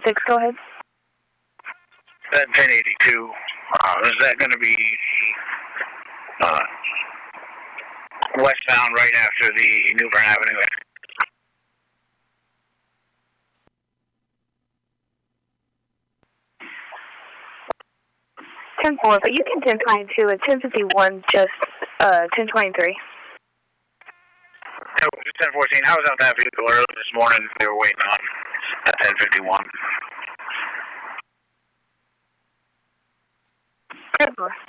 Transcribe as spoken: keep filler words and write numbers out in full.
six, go ahead. That ten eighty-two, uh, is that going to be uh, westbound right after the New Bern Avenue? ten four, but you can ten twenty-two at ten fifty-one, just uh, ten twenty-three. ten fourteen, I was out that vehicle early this morning. They were waiting on at ten fifty-one. ten four.